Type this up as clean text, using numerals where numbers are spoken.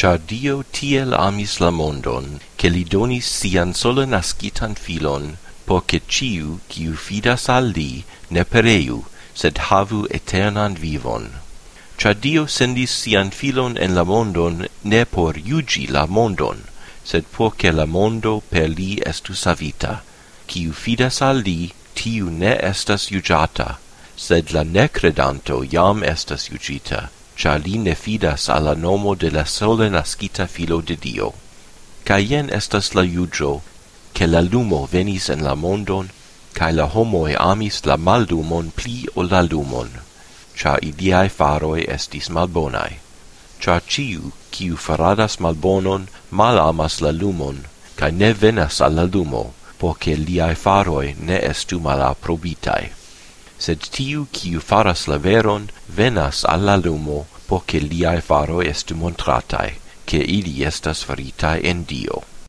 Char Dio tiel amis la mondon, che li donis sian sola nascitan filon, por che ciu, kiu fidas al li, ne pereu, sed havu eternan vivon. Char Dio sendis sian filon en la mondon, ne por iugi la mondon, sed por che la mondo per li estu savita. Kiu fidas al li, tiu ne estas iugiata, sed la necredanto jam estas iugita, char li ne fidas alla nomo de la sola nascita filo de Dio. Ca jen estas la iugio, che la lumo venis en la mondon, ca la homoi amis la maldumon pli ol la lumon, char iliae faroi estis malbonai. Char ciu, kiu faradas malbonon, mal amas la lumon, ca ne venas alla lumo, porce liae faroi ne estu malaprobitai. Sed tiu, kiu faras la veron, venas alla lumo, porce liae faroi estu montratai, che ili estas faritai en Dio.